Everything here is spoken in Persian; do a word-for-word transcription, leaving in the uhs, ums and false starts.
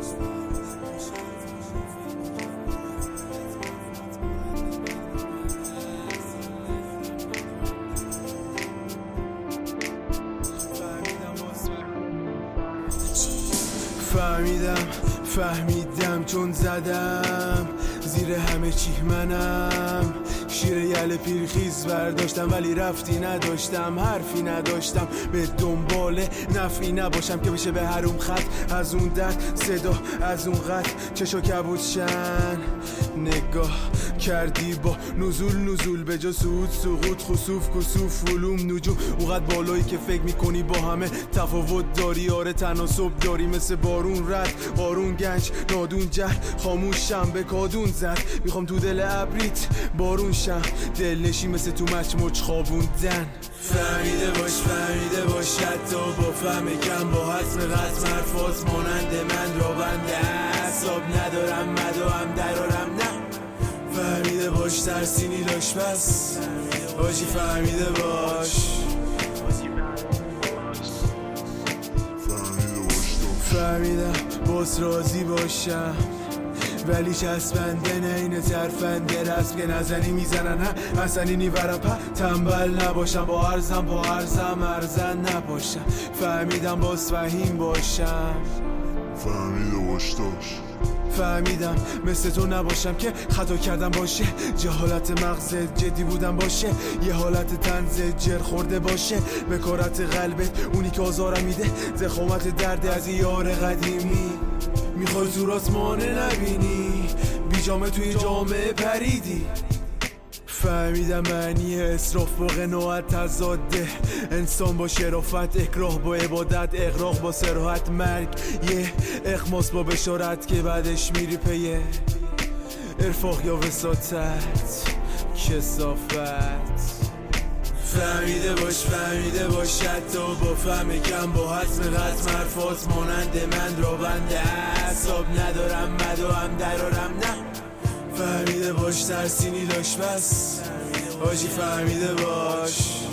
فهمیدم فهمیدم چون زدم زیر همه چی منم شیر یل پیرخیز برداشتم ولی رفتی نداشتم حرفی نداشتم به دنبال نفعی نباشم که بشه به هروم خط از اون درد صدا از اون خط چشو کبود شن نگاه کردی با نزول نزول به جا سعود سقوط خسوف کسوف علوم نجوم اوقات بالایی که فکر میکنی با همه تفاوت داری آره تناسب داری مثل بارون رد بارون گنج نادون جهل خاموشم به کادون زد میخوام تو دل ابریت بارون شم دل نشی مثل تو مچمچ خوابوندن فهمیده باش فهمیده باش حتی با فهم کم با حتم قطم حرفات مانند من را بنده حساب ندارم مدو هم درارم نه فهمیده باش ترسینی داشت بس باشی فهمیده باش فهمیدم باز راضی باشم ولی چسبنده نه اینه ترفنده رسم که نزنی میزنن ها حسنی نیورم پا تنبل نباشم با عرضم با عرضم ارزن نباشم فهمیدم باز فهیم باشم فهمیده باش داشت فهمیدم مثل تو نباشم که خطا کردم باشه جهالت مغزت جدی بودم باشه یه حالت طنز جر خورده باشه بکارت قلبت اونی که آزارم میده زخامت درد از یار قدیمی میخوای تو آسمانه نبینی بیجامه توی جامعه پریدی فهمیدم معنی اسراف با قناعت تضاده انسان با شرافت اکراه با عبادت اغراق با صراحت مرگ یه اخماس با بشارت که بعدش میری پیه ارفاق یا وساطت کثافت فهمیده باش فهمیده باش حتی با فهم کم با حتم قطم حرفات مانند من را بنده حساب ندارم مدو هم درارم نه فهمیده باش ترسینی داشت بس باشی فهمیده باش